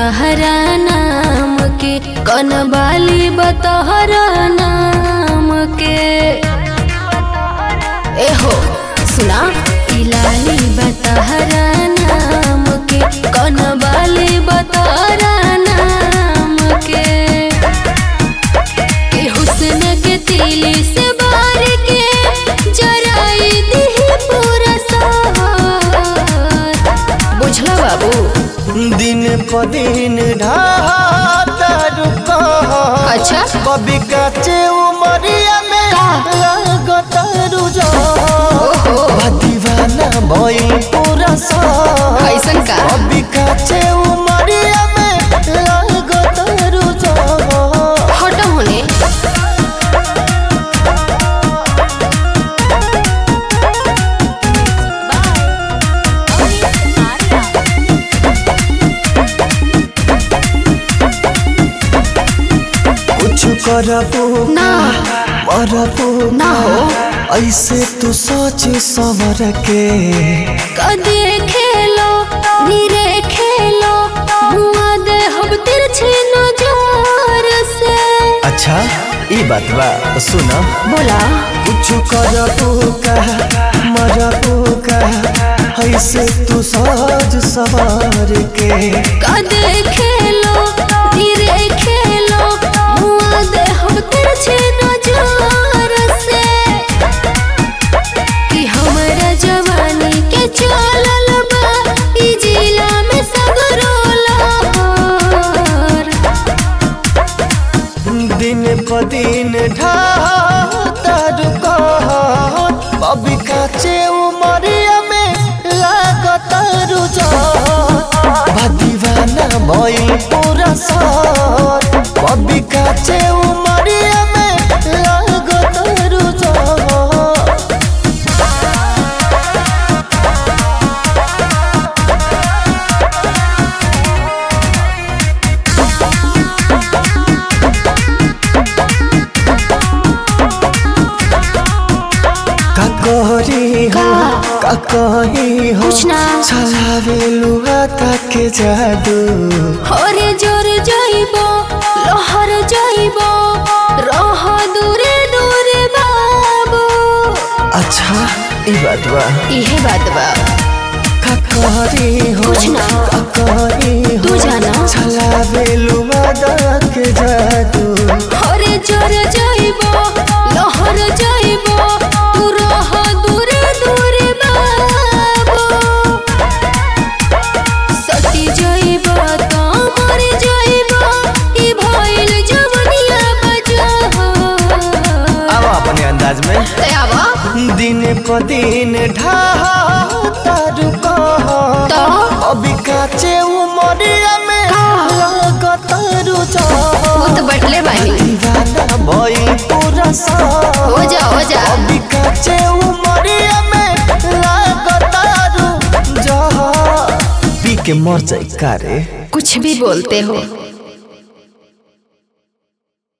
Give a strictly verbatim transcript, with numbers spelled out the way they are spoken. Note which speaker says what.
Speaker 1: तहरा नाम के, कनबाली बतहरा नाम के। एहो सुना, इलाली बतहरा नाम के, कनबाली बतहरा नाम के। के हुस्न के तीली से बार के जराई दी पूरा शहर। बुझला बाबू?
Speaker 2: दिन प दिन ढाता रुका।
Speaker 1: अच्छा
Speaker 2: कभी काचे उमरिया में लागता रुझा। दीवाना भइल पूरा शहर।
Speaker 1: कैसन का?
Speaker 2: कभी काचे उमरिया में लागता रुझा।
Speaker 1: हट होने।
Speaker 2: कुछ करबो
Speaker 1: ना
Speaker 2: मरबो
Speaker 1: ना हो।
Speaker 2: ऐसे तू सोच सवर के।
Speaker 1: कदे खेलो नीरे खेलो, मुआ दे हब तिरछे नजर से।
Speaker 2: अच्छा ई बात बा तो सुना।
Speaker 1: बोला
Speaker 2: कुछ करबो का मरबो का ऐसे तू सोच सवर के।
Speaker 1: कदे खेलो नीरे खेलो, मुआ दे हब तिरछे नजर से। कि हमरा जवानी के चलल बा ई जिला में सगरो लहर।
Speaker 2: दिन प दिन ढाता रुका। अभी काचे उमरिया में लागता रुझा। दीवाना भइल पूरा शहर। अभी काचे उमरिया में लागता रुझा। ककरी हो ककही हो
Speaker 1: कुछ ना।
Speaker 2: चलावे लुआ तक जादू।
Speaker 1: हरे जोर जाइबो लहर जाइबो, रह दूरे दूरे बाबू।
Speaker 2: अच्छा ई बात बा।
Speaker 1: इहे बात बा।
Speaker 2: ककरी हो
Speaker 1: कुछ ना।
Speaker 2: ककही हो
Speaker 1: तू जाना।
Speaker 2: चलावे लुआ तक जादू।
Speaker 1: हरे जोर जाइबो लहर जाइबो, तू रह दूरे दूरे बाबू। सती जाइबो तो मर जाइबो, ई भइल जवनिया बजहर।
Speaker 2: अब अपने अंदाज में
Speaker 1: आवा।
Speaker 2: दिन प दिन ढाता रुका।
Speaker 1: तो
Speaker 2: अभी काचे उमरिया में लागता रुझा।
Speaker 1: वो तो बटले बानी।
Speaker 2: दीवाना भइल पूरा शहर।
Speaker 1: हो जा हो जा।
Speaker 2: अभी काचे उमरिया में लागता रुझा। पी के मर जाए का रे।
Speaker 1: कुछ भी बोलते हो।